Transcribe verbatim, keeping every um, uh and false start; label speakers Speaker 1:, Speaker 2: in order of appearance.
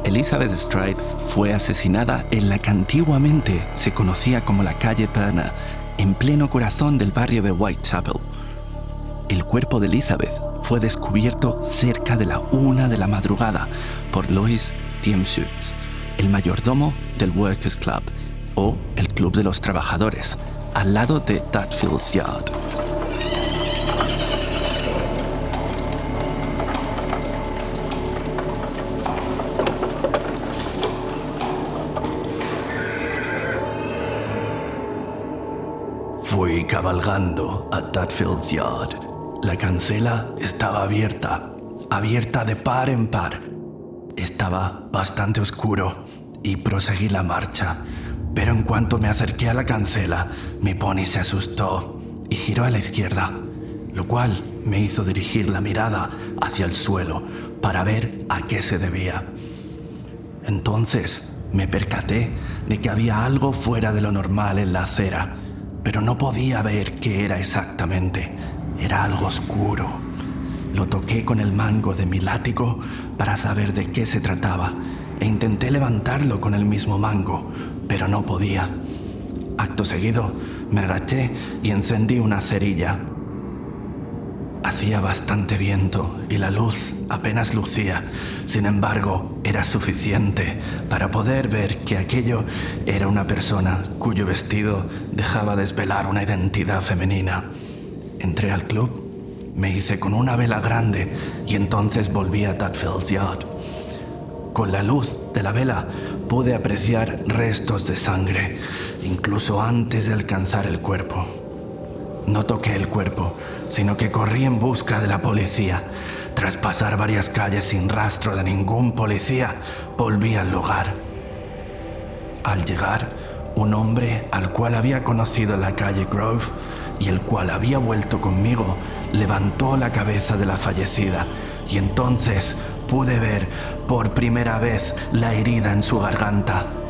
Speaker 1: Elizabeth Stride fue asesinada en la que antiguamente se conocía como la calle Turner, en pleno corazón del barrio de Whitechapel. El cuerpo de Elizabeth fue descubierto cerca de la una de la madrugada por Lois Diemschutz, el mayordomo del Workers' Club, o el Club de los Trabajadores, al lado de Tadfield's Yard. Fui cabalgando a Tadfield's Yard. La cancela estaba abierta, abierta de par en par. Estaba bastante oscuro y proseguí la marcha, pero en cuanto me acerqué a la cancela, mi pony se asustó y giró a la izquierda, lo cual me hizo dirigir la mirada hacia el suelo para ver a qué se debía. Entonces me percaté de que había algo fuera de lo normal en la acera, pero no podía ver qué era exactamente. Era algo oscuro. Lo toqué con el mango de mi látigo para saber de qué se trataba e intenté levantarlo con el mismo mango, pero no podía. Acto seguido, me agaché y encendí una cerilla. Hacía bastante viento y la luz apenas lucía. Sin embargo, era suficiente para poder ver que aquello era una persona cuyo vestido dejaba desvelar una identidad femenina. Entré al club, me hice con una vela grande y entonces volví a Tadfield's Yard. Con la luz de la vela pude apreciar restos de sangre, incluso antes de alcanzar el cuerpo. No toqué el cuerpo, sino que corrí en busca de la policía. Tras pasar varias calles sin rastro de ningún policía, volví al lugar. Al llegar, un hombre al cual había conocido en la calle Grove y el cual había vuelto conmigo, levantó la cabeza de la fallecida y entonces pude ver por primera vez la herida en su garganta.